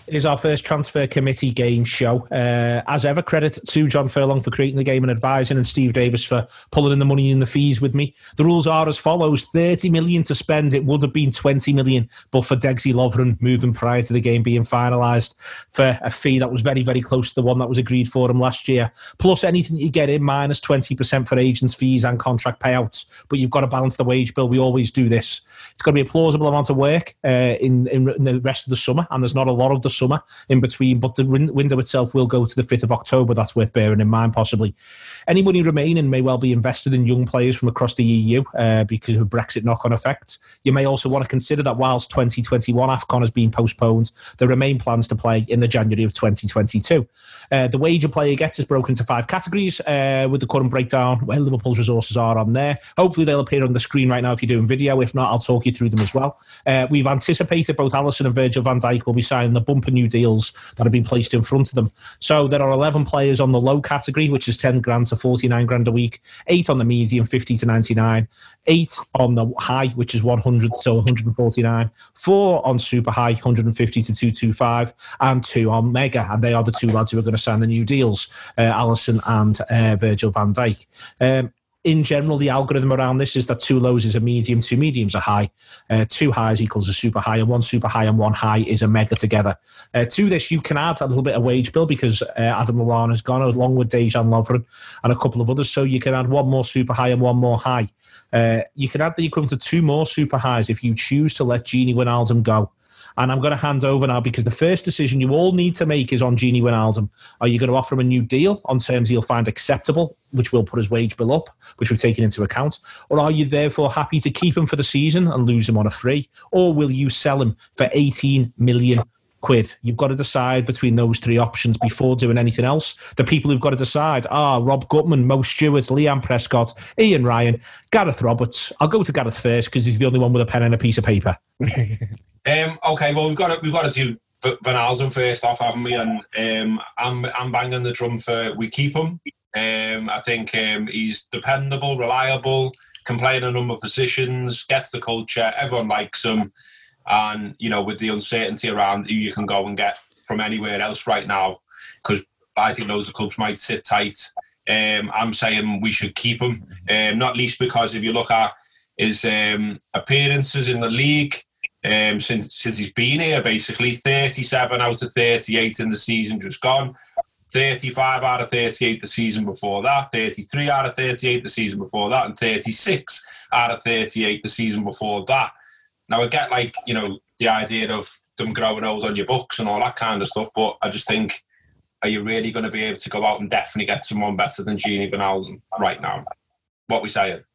It is our first transfer committee game show. As ever, credit to John Furlong for creating the game and advising, and Steve Davis for pulling in the money and the fees with me. The rules are as follows: 30 million to spend. It would have been 20 million, but for Degsy Lovren moving prior to the game being finalised for a fee that was very, very close to the one that was agreed for him last year. Plus anything you get in, minus 20% for agents' fees and contract payouts. But you've got to balance the wage bill. We always do this. It's got to be a plausible amount of work in the rest of the summer, and there's not a lot of the summer in between, but the window itself will go to the 5th of October. That's worth bearing in mind, possibly. Any money remaining may well be invested in young players from across the EU because of Brexit knock-on effects. You may also want to consider that whilst 2021 AFCON has been postponed, there remain plans to play in the January of 2022. The wage a player gets is broken into 5 categories with the current breakdown where Liverpool's resources are on there. Hopefully they'll appear on the screen right now if you're doing video. If not, I'll talk you through them as well. We've anticipated both Alisson and Virgil van Dijk will be signing the bumper new deals that have been placed in front of them. So there are 11 players on the low category, which is 10 grand to 49 grand a week, 8 on the medium, 50 to 99, 8 on the high, which is 100 to 149, 4 on super high, 150 to 225, and 2 on mega. And they are the 2 lads who are going to sign the new deals, Alisson and Virgil van Dijk. In general, the algorithm around this is that 2 lows is a medium, 2 mediums are high, 2 highs equals a super high, and 1 super high and 1 high is a mega together. To this, you can add a little bit of wage bill because Adam Lallana has gone along with Dejan Lovren and a couple of others, so you can add 1 more super high and 1 more high. You can add the equivalent of 2 more super highs if you choose to let Gini Wijnaldum go. And I'm going to hand over now because the first decision you all need to make is on Gini Wijnaldum. Are you going to offer him a new deal on terms he'll find acceptable, which will put his wage bill up, which we've taken into account? Or are you therefore happy to keep him for the season and lose him on a free? Or will you sell him for 18 million quid? You've got to decide between those 3 options before doing anything else. The people who've got to decide are Rob Gutman, Mo Stewart, Liam Prescott, Ian Ryan, Gareth Roberts. I'll go to Gareth first because he's the only one with a pen and a piece of paper. Okay, well, we've got to do Van Aalsen first off, haven't we? And I'm banging the drum for we keep him. I think he's dependable, reliable, can play in a number of positions, gets the culture, everyone likes him. And, you know, with the uncertainty around who you can go and get from anywhere else right now, because I think loads of clubs might sit tight, I'm saying we should keep him. Not least because if you look at his appearances in the league, since he's been here, basically 37 out of 38 in the season just gone, 35 out of 38 the season before that, 33 out of 38 the season before that, and 36 out of 38 the season before that. Now I get, like, you know, the idea of them growing old on your books and all that kind of stuff, but I just think, are you really going to be able to go out and definitely get someone better than Gini Wijnaldum right now? What we saying?